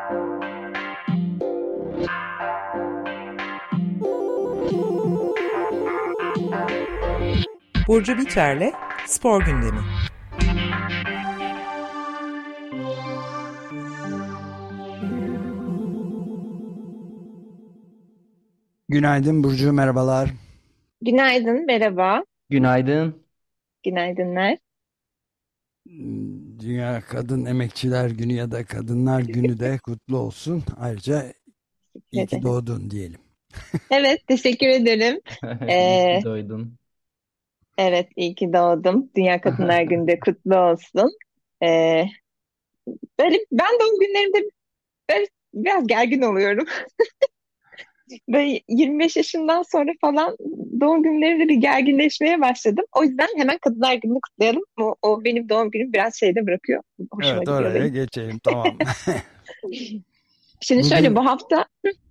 Burcu Biterle Spor Gündemi. Günaydın Burcu, merhabalar. Günaydın, merhaba. Günaydın. Günaydınlar. Dünya Kadın Emekçiler Günü ya da Kadınlar Günü de kutlu olsun. Ayrıca iyi ki Ederim. doğdun diyelim. Evet, teşekkür ederim. İyi Ee, ki doğdun. evet, iyi ki doğdum. Dünya Kadınlar Günü de kutlu olsun. Ee, ben doğum günlerimde böyle biraz gergin oluyorum. Böyle 25 yaşından sonra falan doğum günlerimde bir gerginleşmeye başladım. O yüzden hemen Kadınlar Günü'nü kutlayalım. O benim doğum günüm biraz şeyde bırakıyor. Hoşuma Evet, gidiyor oraya benim. geçelim, tamam. Şimdi şöyle Bugün bu hafta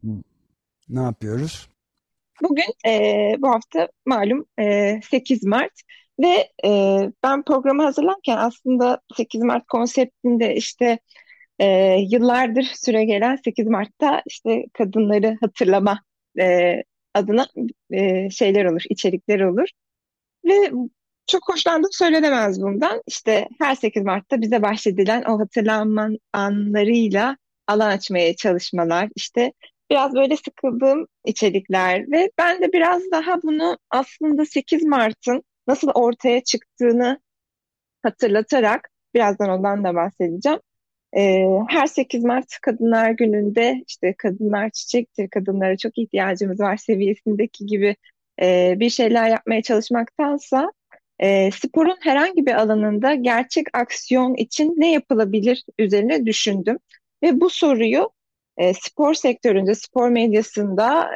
ne yapıyoruz? Bugün bu hafta malum 8 Mart ve ben programı hazırlarken aslında 8 Mart konseptinde işte yıllardır süregelen 8 Mart'ta işte kadınları hatırlama adına şeyler olur, içerikler olur ve çok hoşlandım söylenemez bundan. İşte her 8 Mart'ta bize bahşedilen o hatırlanma anlarıyla alan açmaya çalışmalar, işte biraz böyle sıkıldığım içerikler ve ben de biraz daha bunu aslında 8 Mart'ın nasıl ortaya çıktığını hatırlatarak birazdan ondan da bahsedeceğim. Her 8 Mart Kadınlar Günü'nde işte kadınlar çiçektir, kadınlara çok ihtiyacımız var seviyesindeki gibi bir şeyler yapmaya çalışmaktansa sporun herhangi bir alanında gerçek aksiyon için ne yapılabilir üzerine düşündüm. Ve bu soruyu spor sektöründe, spor medyasında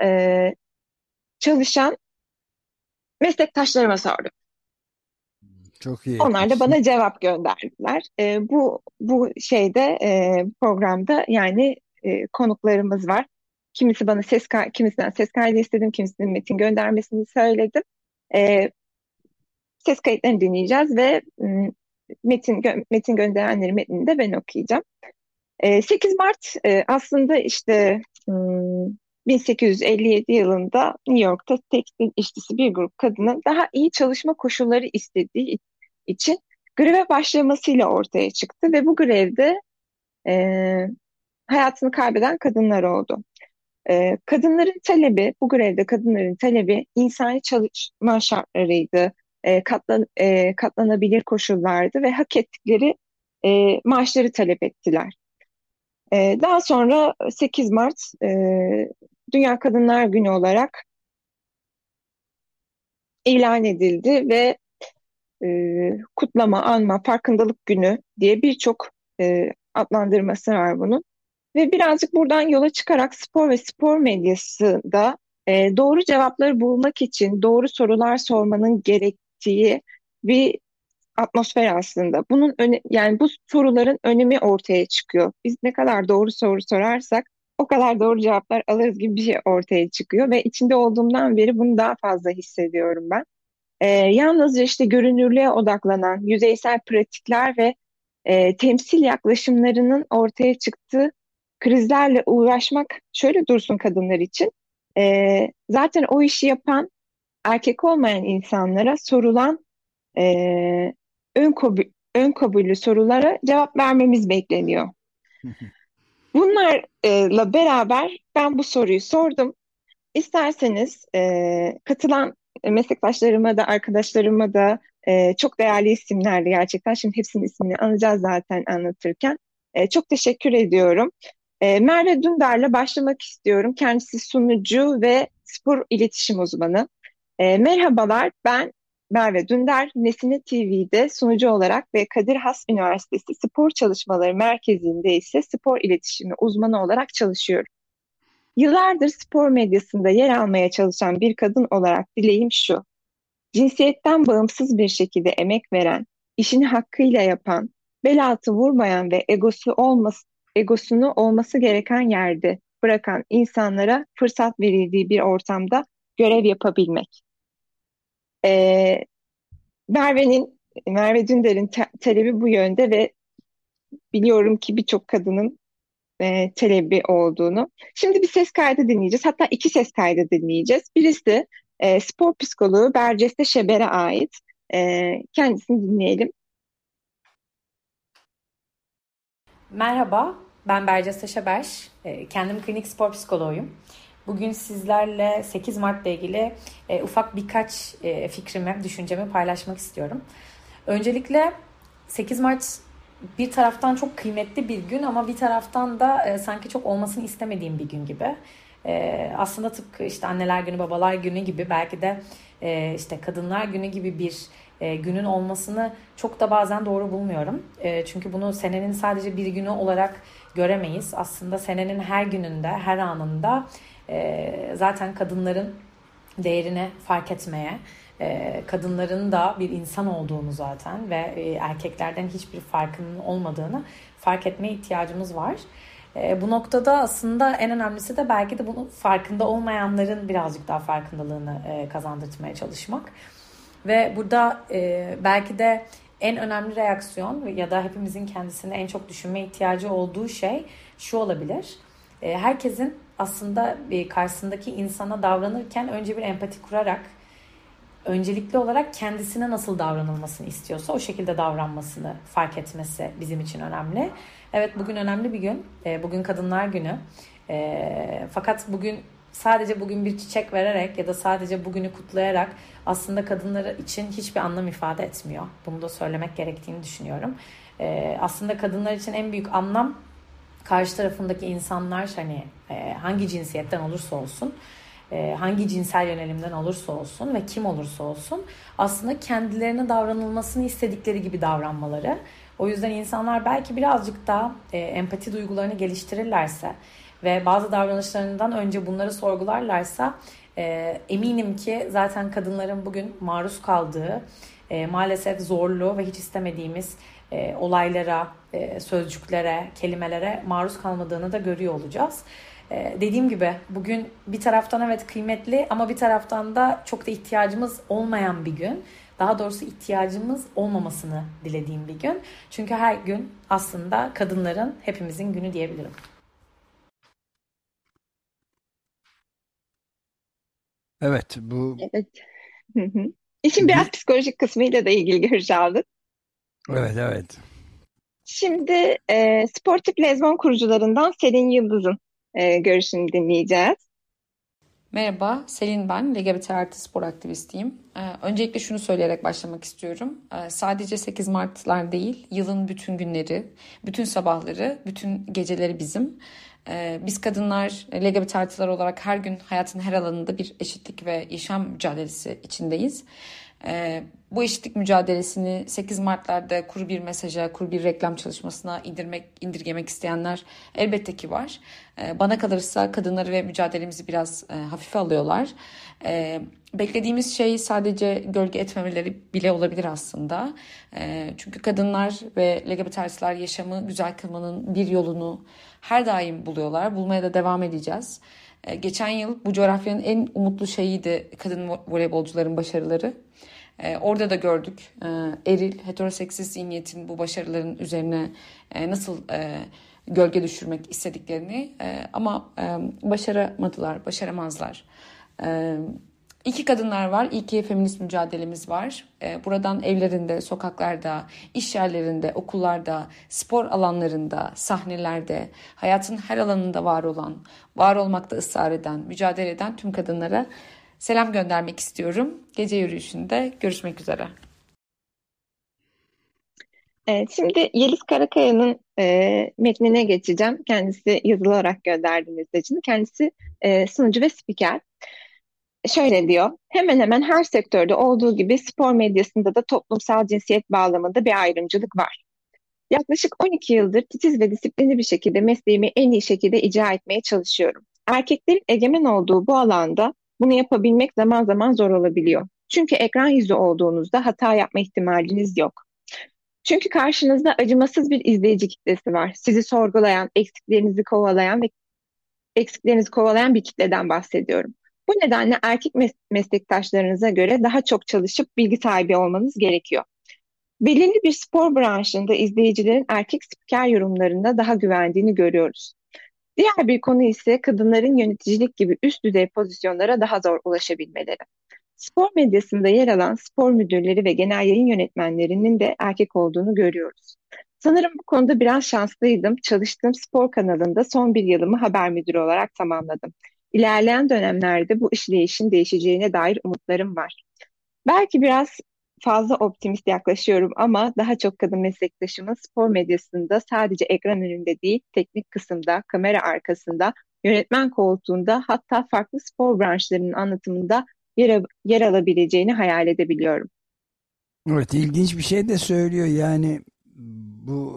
çalışan meslektaşlarıma sordum. Çok iyi Onlar da etmişsin. bana cevap gönderdiler. Bu şeyde programda yani konuklarımız var. Kimisinden ses kaydı istedim, kimisinin metin göndermesini söyledim. E, Ses kayıtlarını dinleyeceğiz ve metin gönderenlerin metnini de ben okuyacağım. 8 Mart aslında işte 1857 yılında New York'ta tekstil işçisi bir grup kadının daha iyi çalışma koşulları istediği için greve başlamasıyla ortaya çıktı ve bu grevde e, hayatını kaybeden kadınlar oldu. Bu grevde kadınların talebi insani çalışma şartlarıydı, katlanabilir koşullardı ve hak ettikleri maaşları talep ettiler. Daha sonra 8 Mart Dünya Kadınlar Günü olarak ilan edildi ve kutlama, anma, farkındalık günü diye birçok adlandırması var bunun. Ve birazcık buradan yola çıkarak spor ve spor medyası da doğru cevapları bulmak için doğru sorular sormanın gerektiği bir atmosfer aslında. Yani bu soruların önemi ortaya çıkıyor. Biz ne kadar doğru soru sorarsak o kadar doğru cevaplar alırız gibi bir şey ortaya çıkıyor ve içinde olduğumdan beri bunu daha fazla hissediyorum ben. Yalnızca işte görünürlüğe odaklanan yüzeysel pratikler ve temsil yaklaşımlarının ortaya çıktığı krizlerle uğraşmak şöyle dursun kadınlar için. Zaten o işi yapan erkek olmayan insanlara sorulan e, ön kabulü sorulara cevap vermemiz bekleniyor. Bunlarla beraber ben bu soruyu sordum. İsterseniz katılan meslektaşlarıma da arkadaşlarıma da çok değerli isimlerdi gerçekten. Şimdi hepsinin ismini anacağız zaten anlatırken. Çok teşekkür ediyorum. Merve Dündar'la başlamak istiyorum. Kendisi sunucu ve spor iletişim uzmanı. Merhabalar, ben Merve Dündar. Nesine TV'de sunucu olarak ve Kadir Has Üniversitesi Spor Çalışmaları Merkezi'nde ise spor iletişimi uzmanı olarak çalışıyorum. Yıllardır spor medyasında yer almaya çalışan bir kadın olarak dileğim şu: cinsiyetten bağımsız bir şekilde emek veren, işini hakkıyla yapan, bel altı vurmayan ve egosunu olması gereken yerde bırakan insanlara fırsat verildiği bir ortamda görev yapabilmek. Ee, Merve Dündar'ın talebi bu yönde ve biliyorum ki birçok kadının Çelebi olduğunu. Şimdi bir ses kaydı dinleyeceğiz. Hatta iki ses kaydı dinleyeceğiz. Birisi spor psikoloğu Berceste Şeber'e ait. Kendisini dinleyelim. Merhaba, ben Berce Şeber. Kendim klinik spor psikoloğuyum. Bugün sizlerle 8 Mart'la ilgili ufak birkaç fikrimi, düşüncemi paylaşmak istiyorum. Öncelikle 8 Mart bir taraftan çok kıymetli bir gün ama bir taraftan da sanki çok olmasını istemediğim bir gün gibi. Aslında tıpkı işte Anneler Günü, Babalar Günü gibi belki de işte Kadınlar Günü gibi bir günün olmasını çok da bazen doğru bulmuyorum. Çünkü bunu senenin sadece bir günü olarak göremeyiz. Aslında senenin her gününde, her anında zaten kadınların değerini fark etmeye, kadınların da bir insan olduğunu zaten ve erkeklerden hiçbir farkının olmadığını fark etmeye ihtiyacımız var. Bu noktada aslında en önemlisi de belki de bunun farkında olmayanların birazcık daha farkındalığını kazandırmaya çalışmak. Ve burada belki de en önemli reaksiyon ya da hepimizin kendisinde en çok düşünmeye ihtiyacı olduğu şey şu olabilir. Herkesin aslında karşısındaki insana davranırken önce bir empati kurarak öncelikli olarak kendisine nasıl davranılmasını istiyorsa o şekilde davranmasını fark etmesi bizim için önemli. Evet, bugün önemli bir gün. Bugün Kadınlar Günü. Fakat sadece bugün bir çiçek vererek ya da sadece bugünü kutlayarak aslında kadınlar için hiçbir anlam ifade etmiyor. Bunu da söylemek gerektiğini düşünüyorum. Aslında kadınlar için en büyük anlam karşı tarafındaki insanlar hangi cinsiyetten olursa olsun, hangi cinsel yönelimden olursa olsun ve kim olursa olsun aslında kendilerine davranılmasını istedikleri gibi davranmaları. O yüzden insanlar belki birazcık daha empati duygularını geliştirirlerse ve bazı davranışlarından önce bunları sorgularlarsa eminim ki zaten kadınların bugün maruz kaldığı maalesef zorlu ve hiç istemediğimiz olaylara, sözcüklere, kelimelere maruz kalmadığını da görüyor olacağız. Dediğim gibi bugün bir taraftan evet kıymetli ama bir taraftan da çok da ihtiyacımız olmayan bir gün. Daha doğrusu ihtiyacımız olmamasını dilediğim bir gün. Çünkü her gün aslında kadınların, hepimizin günü diyebilirim. Evet, bu Evet. Hı hı. İşin biraz bir psikolojik kısmıyla da ilgili görüş aldık. evet. Şimdi Sportif Lezbon kurucularından Selin Yıldız'ın görüşünü dinleyeceğiz. Merhaba, Selin ben. LGBT artı spor aktivistiyim. Öncelikle şunu söyleyerek başlamak istiyorum. Sadece 8 Mart'lar değil, yılın bütün günleri, bütün sabahları, bütün geceleri bizim. Biz kadınlar, LGBT artılar olarak her gün hayatın her alanında bir eşitlik ve yaşam mücadelesi içindeyiz. Bu eşitlik mücadelesini 8 Mart'larda kuru bir mesaja, kuru bir reklam çalışmasına indirgemek isteyenler elbette ki var. Bana kalırsa kadınları ve mücadelemizi biraz hafife alıyorlar. Beklediğimiz şey sadece gölge etmemeleri bile olabilir aslında. Çünkü kadınlar ve LGBT artılar yaşamı güzel kılmanın bir yolunu her daim buluyorlar. Bulmaya da devam edeceğiz. Geçen yıl bu coğrafyanın en umutlu şeyiydi kadın voleybolcuların başarıları. Orada da gördük eril, heteroseksist zihniyetin bu başarıların üzerine nasıl gölge düşürmek istediklerini ama başaramadılar, başaramazlar. İki kadınlar var, iki feminist mücadelemiz var. Buradan evlerinde, sokaklarda, iş yerlerinde, okullarda, spor alanlarında, sahnelerde, hayatın her alanında var olan, var olmakta ısrar eden, mücadele eden tüm kadınlara selam göndermek istiyorum. Gece yürüyüşünde görüşmek üzere. Şimdi Yeliz Karakaya'nın metnine geçeceğim. Kendisi yazılı olarak gönderdiği mesajını. Kendisi sunucu ve spiker. Şöyle diyor, hemen hemen her sektörde olduğu gibi spor medyasında da toplumsal cinsiyet bağlamında bir ayrımcılık var. Yaklaşık 12 yıldır titiz ve disiplinli bir şekilde mesleğimi en iyi şekilde icra etmeye çalışıyorum. Erkeklerin egemen olduğu bu alanda bunu yapabilmek zaman zaman zor olabiliyor. Çünkü ekran yüzü olduğunuzda hata yapma ihtimaliniz yok. Çünkü karşınızda acımasız bir izleyici kitlesi var. Sizi sorgulayan, eksiklerinizi kovalayan bir kitleden bahsediyorum. Bu nedenle erkek meslektaşlarınıza göre daha çok çalışıp bilgi sahibi olmanız gerekiyor. Belirli bir spor branşında izleyicilerin erkek spiker yorumlarına daha güvendiğini görüyoruz. Diğer bir konu ise kadınların yöneticilik gibi üst düzey pozisyonlara daha zor ulaşabilmeleri. Spor medyasında yer alan spor müdürleri ve genel yayın yönetmenlerinin de erkek olduğunu görüyoruz. Sanırım bu konuda biraz şanslıydım. Çalıştığım spor kanalında son bir yılımı haber müdürü olarak tamamladım. İlerleyen dönemlerde bu işleyişin değişeceğine dair umutlarım var. Belki biraz fazla optimist yaklaşıyorum ama daha çok kadın meslektaşımın spor medyasında sadece ekran önünde değil, teknik kısımda, kamera arkasında, yönetmen koltuğunda hatta farklı spor branşlarının anlatımında yer alabileceğini hayal edebiliyorum. Evet, ilginç bir şey de söylüyor. Yani bu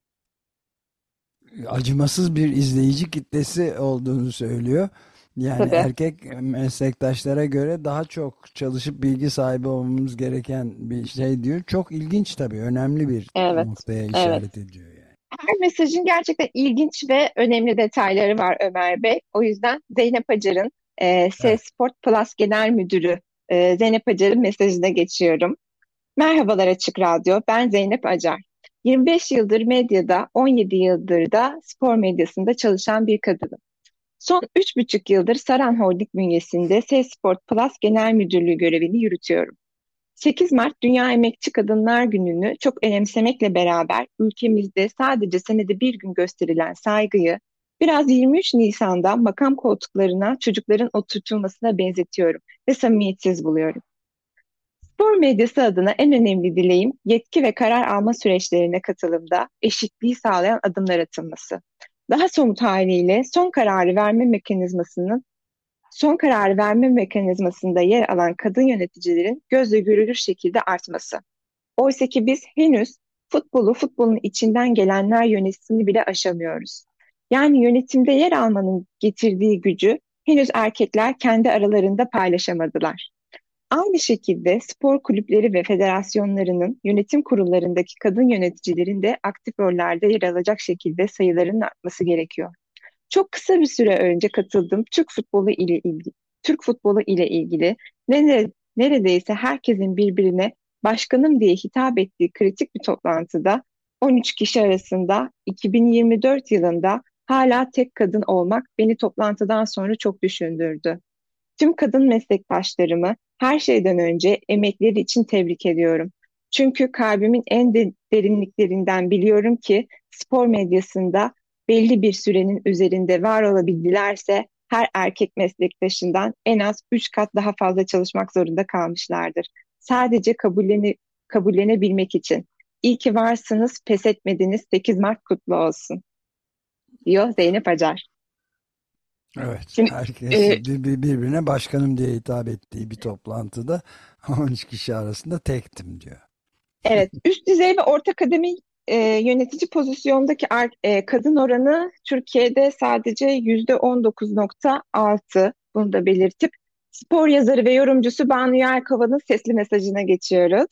acımasız bir izleyici kitlesi olduğunu söylüyor. Yani Tabii, erkek meslektaşlara göre daha çok çalışıp bilgi sahibi olmamız gereken bir şey diyor. Çok ilginç tabii. Önemli bir evet, noktaya evet. işaret ediyor yani. Her mesajın gerçekten ilginç ve önemli detayları var Ömer Bey. O yüzden Zeynep Acar'ın Evet. S-Sport Plus Genel Müdürü Zeynep Acar'ın mesajına geçiyorum. Merhabalar Açık Radyo, ben Zeynep Acar. 25 yıldır medyada, 17 yıldır da spor medyasında çalışan bir kadınım. Son 3,5 yıldır Saran Holding bünyesinde S-Sport Plus Genel Müdürlüğü görevini yürütüyorum. 8 Mart Dünya Emekçi Kadınlar Günü'nü çok önemsemekle beraber ülkemizde sadece senede bir gün gösterilen saygıyı biraz 23 Nisan'da makam koltuklarına çocukların oturtulmasına benzetiyorum ve samimiyetsiz buluyorum. Spor medyası adına en önemli dileğim yetki ve karar alma süreçlerine katılımda eşitliği sağlayan adımlar atılması. Daha somut haliyle son kararı verme mekanizmasında yer alan kadın yöneticilerin gözle görülür şekilde artması. Oysa ki biz henüz futbolun içinden gelenler yönetimi bile aşamıyoruz. Yani yönetimde yer almanın getirdiği gücü henüz erkekler kendi aralarında paylaşamadılar. Aynı şekilde spor kulüpleri ve federasyonlarının yönetim kurullarındaki kadın yöneticilerin de aktif rollerde yer alacak şekilde sayılarının artması gerekiyor. Çok kısa bir süre önce katıldığım Türk futbolu ile ilgili neredeyse herkesin birbirine başkanım diye hitap ettiği kritik bir toplantıda 13 kişi arasında 2024 yılında hala tek kadın olmak beni toplantıdan sonra çok düşündürdü. Tüm kadın meslektaşlarımı her şeyden önce emekleri için tebrik ediyorum. Çünkü kalbimin derinliklerinden biliyorum ki spor medyasında belli bir sürenin üzerinde var olabildilerse her erkek meslektaşından en az 3 kat daha fazla çalışmak zorunda kalmışlardır. Sadece kabullenebilmek için. İyi ki varsınız, pes etmediniz, 8 Mart kutlu olsun, diyor Zeynep Acar. Evet, Şimdi herkes e, birbirine başkanım diye hitap ettiği bir toplantıda 13 kişi arasında tektim diyor. Evet, üst düzey ve orta kademe yönetici pozisyondaki kadın oranı Türkiye'de sadece %19,6. Bunu da belirtip spor yazarı ve yorumcusu Banu Yelkova'nın sesli mesajına geçiyoruz.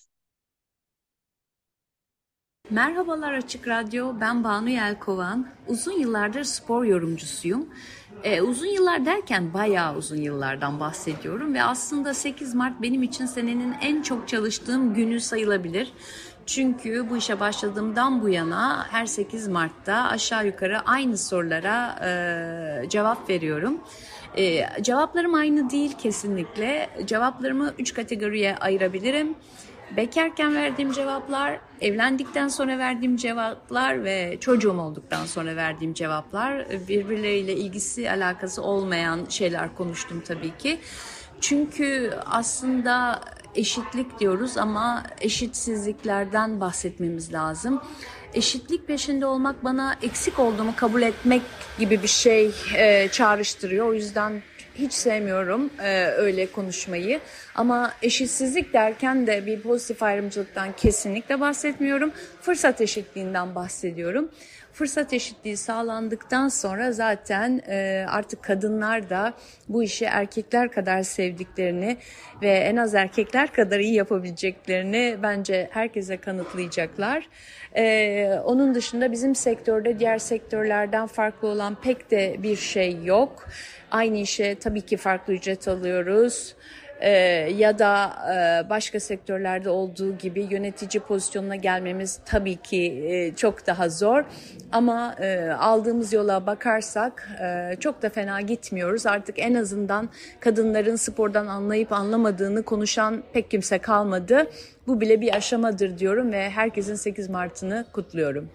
Merhabalar Açık Radyo, ben Banu Yelkovan. Uzun yıllardır spor yorumcusuyum. Uzun yıllar derken bayağı uzun yıllardan bahsediyorum ve aslında 8 Mart benim için senenin en çok çalıştığım günü sayılabilir. Çünkü bu işe başladığımdan bu yana her 8 Mart'ta aşağı yukarı aynı sorulara cevap veriyorum. Cevaplarım aynı değil kesinlikle. Cevaplarımı 3 kategoriye ayırabilirim. Bekarken verdiğim cevaplar, evlendikten sonra verdiğim cevaplar ve çocuğum olduktan sonra verdiğim cevaplar, birbirleriyle ilgisi alakası olmayan şeyler konuştum tabii ki. Çünkü aslında eşitlik diyoruz ama eşitsizliklerden bahsetmemiz lazım. Eşitlik peşinde olmak bana eksik olduğumu kabul etmek gibi bir şey çağrıştırıyor. O yüzden hiç sevmiyorum öyle konuşmayı. Ama eşitsizlik derken de bir pozitif ayrımcılıktan kesinlikle bahsetmiyorum. Fırsat eşitliğinden bahsediyorum. Fırsat eşitliği sağlandıktan sonra zaten artık kadınlar da bu işi erkekler kadar sevdiklerini ve en az erkekler kadar iyi yapabileceklerini bence herkese kanıtlayacaklar. Onun dışında bizim sektörde diğer sektörlerden farklı olan pek de bir şey yok. Aynı işe tabii ki farklı ücret alıyoruz. ya da başka sektörlerde olduğu gibi yönetici pozisyonuna gelmemiz tabii ki çok daha zor. Ama aldığımız yola bakarsak çok da fena gitmiyoruz. Artık en azından kadınların spordan anlayıp anlamadığını konuşan pek kimse kalmadı. Bu bile bir aşamadır diyorum ve herkesin 8 Mart'ını kutluyorum.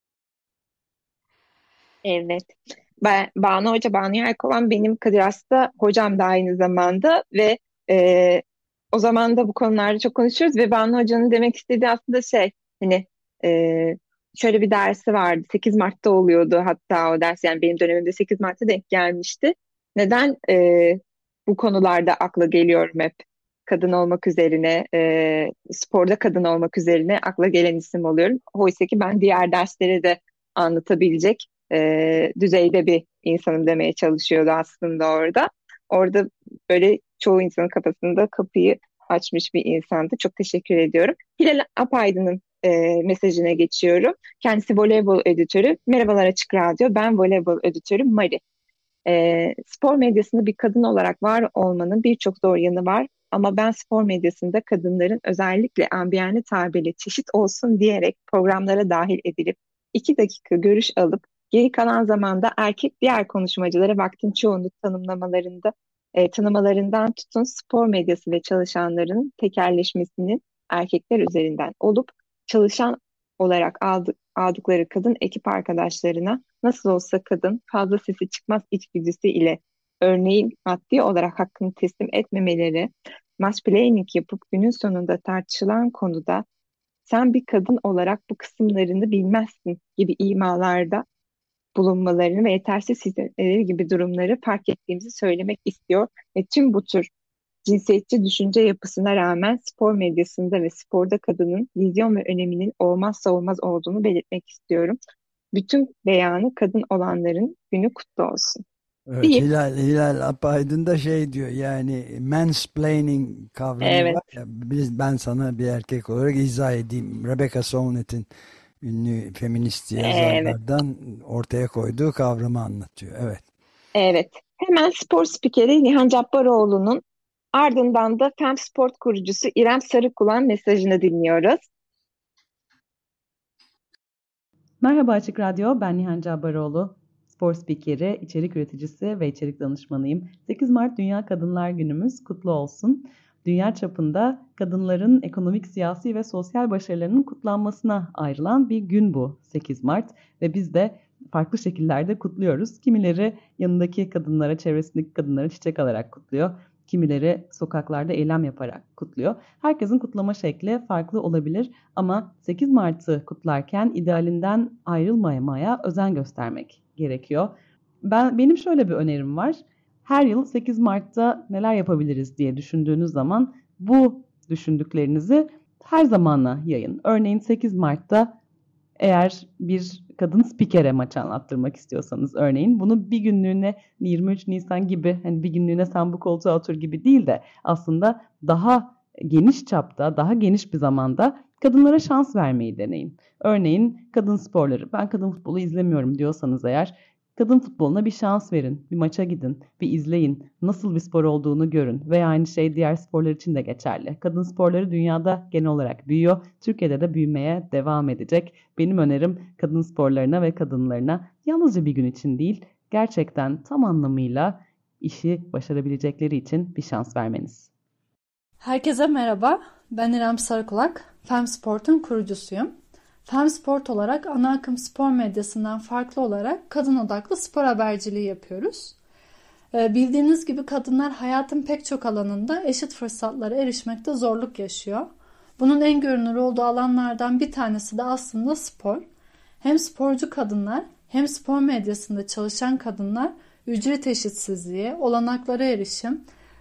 Evet. Banu Hoca, Banu Yelkovan benim Kadir Has'ta hocam da aynı zamanda ve o zaman da bu konularda çok konuşuyoruz ve Banu Hoca'nın demek istediği aslında hani şöyle bir dersi vardı. 8 Mart'ta oluyordu hatta o ders, yani benim dönemimde 8 Mart'ta denk gelmişti. Neden bu konularda akla geliyorum hep? Kadın olmak üzerine, sporda kadın olmak üzerine akla gelen isim oluyorum. Oysa ki ben diğer dersleri de anlatabilecek düzeyde bir insanım demeye çalışıyordu aslında orada. Orada böyle çoğu insanın kafasında kapıyı açmış bir insandı. Çok teşekkür ediyorum. Hilal Apaydın'ın mesajına geçiyorum. Kendisi voleybol editörü. Merhabalar Açık Radyo. Ben voleybol editörü Mari. Spor medyasında bir kadın olarak var olmanın birçok zor yanı var. Ama ben spor medyasında kadınların özellikle ambiyane tabirle çeşit olsun diyerek programlara dahil edilip 2 dakika görüş alıp geri kalan zamanda erkek diğer konuşmacılara vaktin çoğunu tanımalarından tutun spor medyası ve çalışanların tekelleşmesinin erkekler üzerinden olup çalışan olarak aldıkları kadın ekip arkadaşlarına nasıl olsa kadın fazla sesi çıkmaz içgüdüsü ile örneğin maddi olarak hakkını teslim etmemeleri, mansplaining yapıp günün sonunda tartışılan konuda sen bir kadın olarak bu kısımlarını bilmezsin gibi imalarda bulunmalarını ve yetersiz hissetmeleri gibi durumları fark ettiğimizi söylemek istiyor. Ve tüm bu tür cinsiyetçi düşünce yapısına rağmen spor medyasında ve sporda kadının vizyon ve öneminin olmazsa olmaz olduğunu belirtmek istiyorum. Bütün beyanı kadın olanların günü kutlu olsun. Evet, deyip, Hilal Apaydın da diyor, yani mansplaining kavramı evet, var ya, ben sana bir erkek olarak izah edeyim. Rebecca Solnit'in ünlü feminist evet, yazarlardan ortaya koyduğu kavramı anlatıyor. Evet. evet. Hemen spor spikeri Nihan Cabbaroğlu'nun ardından da Fem Sport kurucusu İrem Sarıkulan mesajını dinliyoruz. Merhaba Açık Radyo, ben Nihan Cabbaroğlu. Spor spikeri, içerik üreticisi ve içerik danışmanıyım. 8 Mart Dünya Kadınlar Günümüz kutlu olsun. Dünya çapında kadınların ekonomik, siyasi ve sosyal başarılarının kutlanmasına ayrılan bir gün bu 8 Mart. Ve biz de farklı şekillerde kutluyoruz. Kimileri yanındaki kadınlara, çevresindeki kadınlara çiçek alarak kutluyor. Kimileri sokaklarda eylem yaparak kutluyor. Herkesin kutlama şekli farklı olabilir ama 8 Mart'ı kutlarken idealinden ayrılmamaya özen göstermek gerekiyor. Benim şöyle bir önerim var. Her yıl 8 Mart'ta neler yapabiliriz diye düşündüğünüz zaman bu düşündüklerinizi her zamana yayın. Örneğin 8 Mart'ta eğer bir kadın spikere maç anlattırmak istiyorsanız örneğin bunu bir günlüğüne 23 Nisan gibi hani bir günlüğüne sen bu koltuğa otur gibi değil de aslında daha geniş çapta, daha geniş bir zamanda kadınlara şans vermeyi deneyin. Örneğin kadın sporları, ben kadın futbolu izlemiyorum diyorsanız eğer kadın futboluna bir şans verin, bir maça gidin, bir izleyin, nasıl bir spor olduğunu görün veya aynı şey diğer sporlar için de geçerli. Kadın sporları dünyada genel olarak büyüyor, Türkiye'de de büyümeye devam edecek. Benim önerim kadın sporlarına ve kadınlarına yalnızca bir gün için değil, gerçekten tam anlamıyla işi başarabilecekleri için bir şans vermeniz. Herkese merhaba, ben İrem Sarıkulak, Fem Sport'un kurucusuyum. Fem Sport olarak ana akım spor medyasından farklı olarak kadın odaklı spor haberciliği yapıyoruz. Bildiğiniz gibi kadınlar hayatın pek çok alanında eşit fırsatlara erişmekte zorluk yaşıyor. Bunun en görünür olduğu alanlardan bir tanesi de aslında spor. Hem sporcu kadınlar hem spor medyasında çalışan kadınlar ücret eşitsizliği, olanaklara erişim,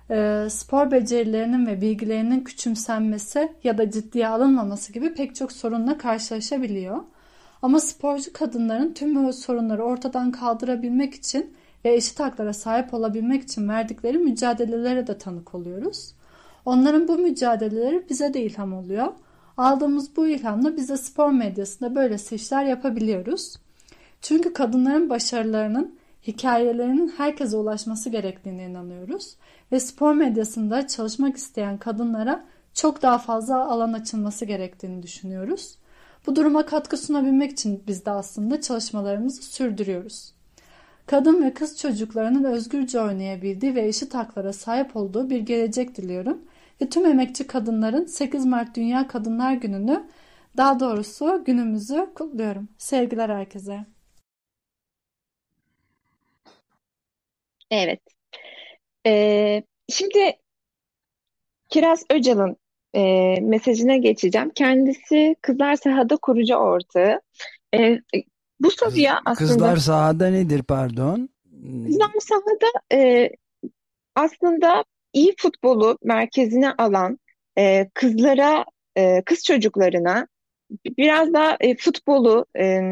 spor becerilerinin ve bilgilerinin küçümsenmesi ya da ciddiye alınmaması gibi pek çok sorunla karşılaşabiliyor. Ama sporcu kadınların tüm bu sorunları ortadan kaldırabilmek için ve eşit haklara sahip olabilmek için verdikleri mücadelelere de tanık oluyoruz. Onların bu mücadeleleri bize de ilham oluyor. Aldığımız bu ilhamla biz de spor medyasında böylesi işler yapabiliyoruz. Çünkü kadınların başarılarının Hikayelerinin herkese ulaşması gerektiğine inanıyoruz ve spor medyasında çalışmak isteyen kadınlara çok daha fazla alan açılması gerektiğini düşünüyoruz. Bu duruma katkı sunabilmek için biz de aslında çalışmalarımızı sürdürüyoruz. Kadın ve kız çocuklarının özgürce oynayabildiği ve eşit haklara sahip olduğu bir gelecek diliyorum. Ve tüm emekçi kadınların 8 Mart Dünya Kadınlar Günü'nü, daha doğrusu günümüzü kutluyorum. Sevgiler herkese. Evet. Şimdi Kiraz Öcal'ın mesajına geçeceğim. Kendisi Kızlar Sahada kurucu ortağı. E, Bu soruya Kızlar aslında Sahada nedir, pardon? Kızlar Sahada aslında iyi futbolu merkezine alan kızlara, kız çocuklarına biraz daha futbolu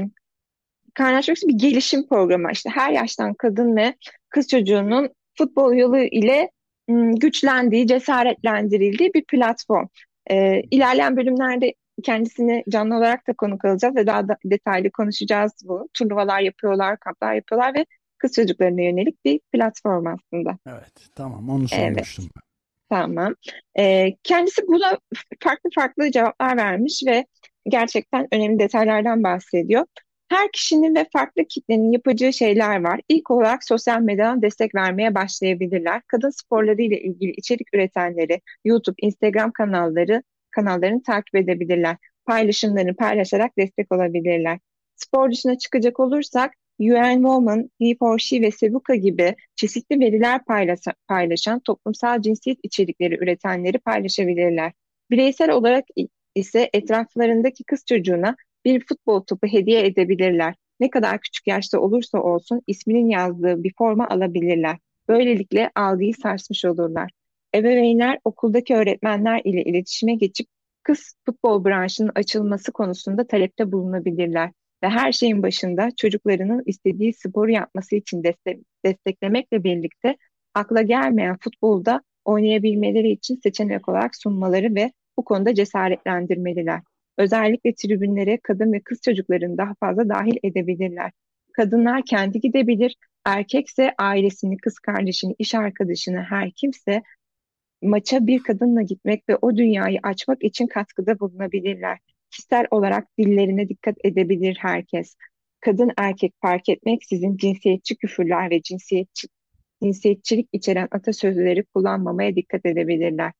kaynaşmak için bir gelişim programı. İşte her yaştan kadın ve kız çocuğunun futbol yolu ile güçlendiği, cesaretlendirildiği bir platform. İlerleyen bölümlerde kendisini canlı olarak da konuk alacağız ve daha da detaylı konuşacağız bu. Turnuvalar yapıyorlar, kamplar yapıyorlar ve kız çocuklarına yönelik bir platform aslında. Evet, tamam, onu Evet. sormuştum. Tamam. Kendisi buna farklı farklı cevaplar vermiş ve gerçekten önemli detaylardan bahsediyor. Her kişinin ve farklı kitlenin yapacağı şeyler var. İlk olarak sosyal medyadan destek vermeye başlayabilirler. Kadın sporları ile ilgili içerik üretenleri, YouTube, Instagram kanallarını takip edebilirler. Paylaşımlarını paylaşarak destek olabilirler. Spor dışına çıkacak olursak, UN Women, He4She ve Sebuka gibi çeşitli veriler paylaşan toplumsal cinsiyet içerikleri üretenleri paylaşabilirler. Bireysel olarak ise etraflarındaki kız çocuğuna bir futbol topu hediye edebilirler. Ne kadar küçük yaşta olursa olsun isminin yazdığı bir forma alabilirler. Böylelikle algıyı sarsmış olurlar. Ebeveynler okuldaki öğretmenler ile iletişime geçip kız futbol branşının açılması konusunda talepte bulunabilirler. Ve her şeyin başında çocuklarının istediği sporu yapması için desteklemekle birlikte akla gelmeyen futbolda oynayabilmeleri için seçenek olarak sunmaları ve bu konuda cesaretlendirmeliler. Özellikle tribünlere kadın ve kız çocuklarını daha fazla dahil edebilirler. Kadınlar kendi gidebilir, erkekse ailesini, kız kardeşini, iş arkadaşını, her kimse maça bir kadınla gitmek ve o dünyayı açmak için katkıda bulunabilirler. Kişisel olarak dillerine dikkat edebilir herkes. Kadın erkek fark etmeksizin cinsiyetçi küfürler ve cinsiyetçilik içeren atasözleri kullanmamaya dikkat edebilirler.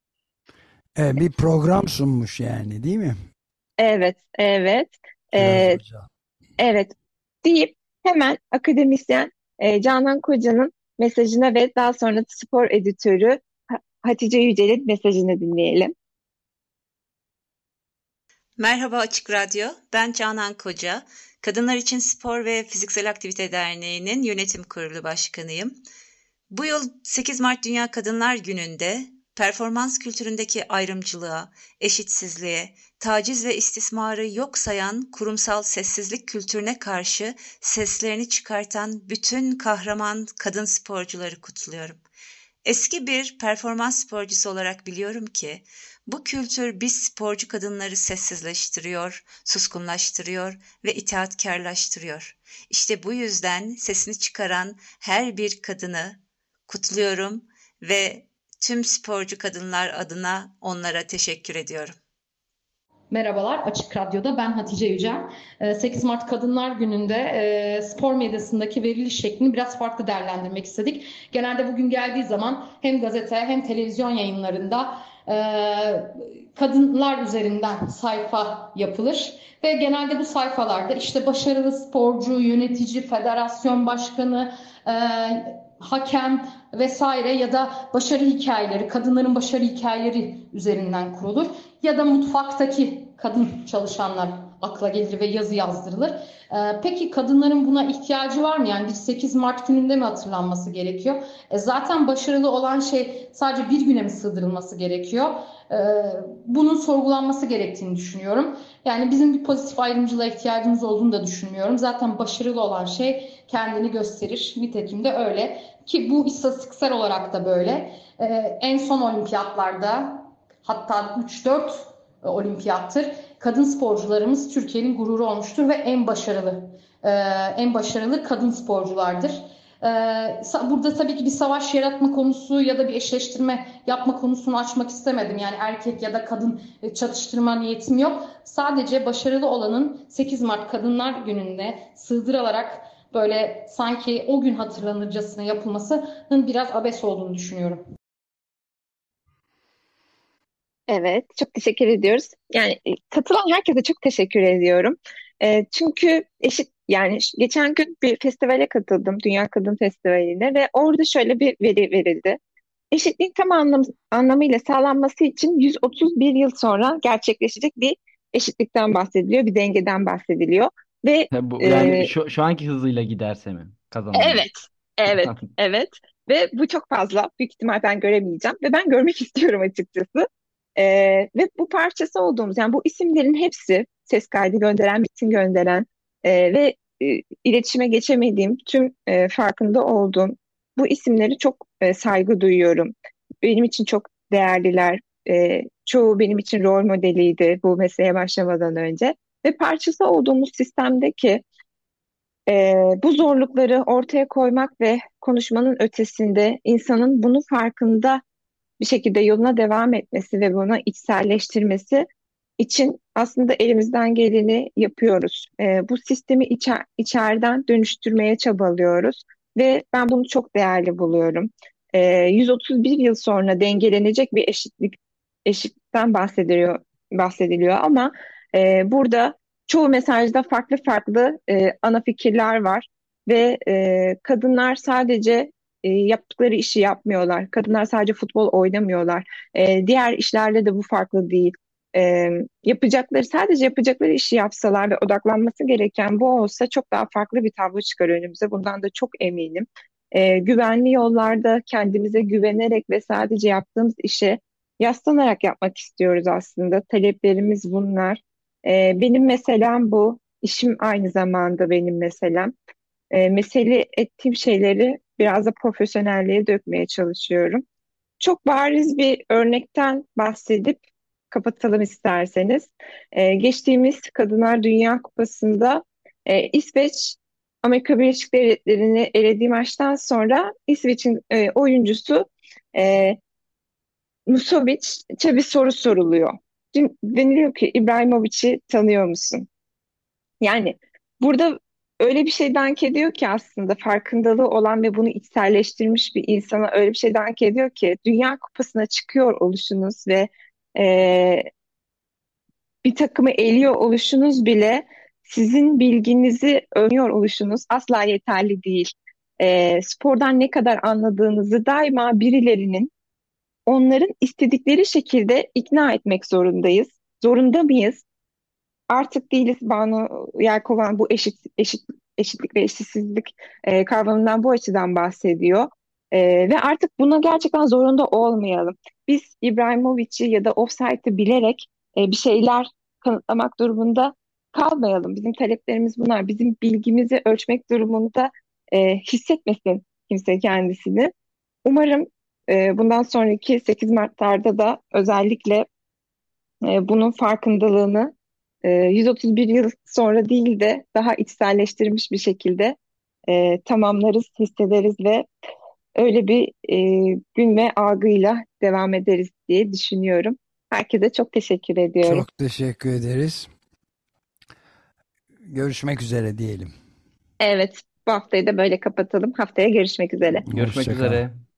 Bir program sunmuş yani, değil mi? Evet, evet. Kiraz Ee, Hoca. evet deyip hemen akademisyen Canan Koca'nın mesajına ve daha sonra da spor editörü Hatice Yücel'in mesajını dinleyelim. Merhaba Açık Radyo, ben Canan Koca. Kadınlar İçin Spor ve Fiziksel Aktivite Derneği'nin yönetim kurulu başkanıyım. Bu yıl 8 Mart Dünya Kadınlar Günü'nde performans kültüründeki ayrımcılığa, eşitsizliğe, taciz ve istismarı yok sayan kurumsal sessizlik kültürüne karşı seslerini çıkartan bütün kahraman kadın sporcuları kutluyorum. Eski bir performans sporcusu olarak biliyorum ki bu kültür biz sporcu kadınları sessizleştiriyor, suskunlaştırıyor ve itaatkarlaştırıyor. İşte bu yüzden sesini çıkaran her bir kadını kutluyorum ve tüm sporcu kadınlar adına onlara teşekkür ediyorum. Merhabalar, Açık Radyo'da ben Hatice Yücel. 8 Mart Kadınlar Günü'nde spor medyasındaki veriliş şeklini biraz farklı değerlendirmek istedik. Genelde bugün geldiği zaman hem gazete hem televizyon yayınlarında kadınlar üzerinden sayfa yapılır. Ve genelde bu sayfalarda işte başarılı sporcu, yönetici, federasyon başkanı, hakem vesaire ya da başarı hikayeleri, kadınların başarı hikayeleri üzerinden kurulur. Ya da mutfaktaki kadın çalışanlar akla gelir ve yazı yazdırılır. Peki kadınların buna ihtiyacı var mı? Yani bir 8 Mart gününde mi hatırlanması gerekiyor? Zaten başarılı olan şey sadece bir güne mi sığdırılması gerekiyor? Bunun sorgulanması gerektiğini düşünüyorum. Yani bizim bir pozitif ayrımcılığa ihtiyacımız olduğunu da düşünmüyorum. Zaten başarılı olan şey kendini gösterir. Nitekim de öyle. Ki bu istatistiksel olarak da böyle. En son olimpiyatlarda hatta 3-4 olimpiyattır kadın sporcularımız Türkiye'nin gururu olmuştur ve en başarılı en başarılı kadın sporculardır. Burada tabii ki bir savaş yaratma konusu ya da bir eşleştirme yapma konusunu açmak istemedim. Yani erkek ya da kadın çatıştırma niyetim yok. Sadece başarılı olanın 8 Mart Kadınlar Günü'nde sığdırılarak böyle sanki o gün hatırlanırcasına yapılmasının biraz abes olduğunu düşünüyorum. Evet, çok teşekkür ediyoruz. Yani katılan herkese çok teşekkür ediyorum. Çünkü yani geçen gün bir festivale katıldım, Dünya Kadın Festivali'ne ve orada şöyle bir veri verildi. Eşitliğin tam anlamıyla sağlanması için 131 yıl sonra gerçekleşecek bir eşitlikten bahsediliyor, bir dengeden bahsediliyor. Ve Bu yani şu anki hızıyla giderse mi kazanılır? evet, evet, evet. Ve bu çok fazla. Büyük ihtimal ben göremeyeceğim ve ben görmek istiyorum açıkçası. Ve bu parçası olduğumuz, yani bu isimlerin hepsi ses kaydı gönderen, metin gönderen ve iletişime geçemediğim, tüm farkında olduğum bu isimleri çok saygı duyuyorum. Benim için çok değerliler. Çoğu benim için rol modeliydi bu mesleğe başlamadan önce. Ve parçası olduğumuz sistemdeki bu zorlukları ortaya koymak ve konuşmanın ötesinde insanın bunu farkında bir şekilde yoluna devam etmesi ve buna içselleştirmesi için aslında elimizden geleni yapıyoruz. Bu sistemi içeriden dönüştürmeye çabalıyoruz ve ben bunu çok değerli buluyorum. 131 yıl sonra dengelenecek bir eşitlikten bahsediliyor ama burada çoğu mesajda farklı farklı ana fikirler var ve kadınlar sadece yaptıkları işi yapmıyorlar. Kadınlar sadece futbol oynamıyorlar. Diğer işlerle de bu farklı değil. Sadece yapacakları işi yapsalar ve odaklanması gereken bu olsa çok daha farklı bir tablo çıkar önümüze. Bundan da çok eminim. Güvenli yollarda kendimize güvenerek ve sadece yaptığımız işe yaslanarak yapmak istiyoruz aslında. Taleplerimiz bunlar. Benim meselem bu. İşim aynı zamanda benim meselem. Mesele ettiğim şeyleri biraz da profesyonelliğe dökmeye çalışıyorum. Çok bariz bir örnekten bahsedip kapatalım isterseniz. Geçtiğimiz Kadınlar Dünya Kupası'nda İsveç Amerika Birleşik Devletleri'ni elediği maçtan sonra İsveç'in oyuncusu Musovic'e bir soru soruluyor. Deniliyor ki İbrahimovic'i tanıyor musun? Yani burada öyle bir şey dank ediyor ki aslında farkındalığı olan ve bunu içselleştirmiş bir insana öyle bir şey dank ediyor ki Dünya Kupası'na çıkıyor oluşunuz ve e, bir takımı eliyor oluşunuz bile sizin bilginizi önlüyor oluşunuz asla yeterli değil. Spordan ne kadar anladığınızı daima birilerinin onların istedikleri şekilde ikna etmek zorundayız. Zorunda mıyız? Artık değiliz. Banu Yelkovan bu eşitlik ve eşitsizlik kavramından bu açıdan bahsediyor. Ve artık buna gerçekten zorunda olmayalım. Biz İbrahimovic'i ya da ofsaytı bilerek bir şeyler kanıtlamak durumunda kalmayalım. Bizim taleplerimiz bunlar. Bizim bilgimizi ölçmek durumunda hissetmesin kimse kendisini. Umarım bundan sonraki 8 Mart'larda da özellikle bunun farkındalığını 131 yıl sonra değil de daha içselleştirilmiş bir şekilde tamamlarız, hissederiz ve öyle bir gün ve algıyla devam ederiz diye düşünüyorum. Herkese çok teşekkür ediyorum. Çok teşekkür ederiz. Görüşmek üzere diyelim. Evet, bu haftayı da böyle kapatalım. Haftaya görüşmek üzere. Görüşmek üzere.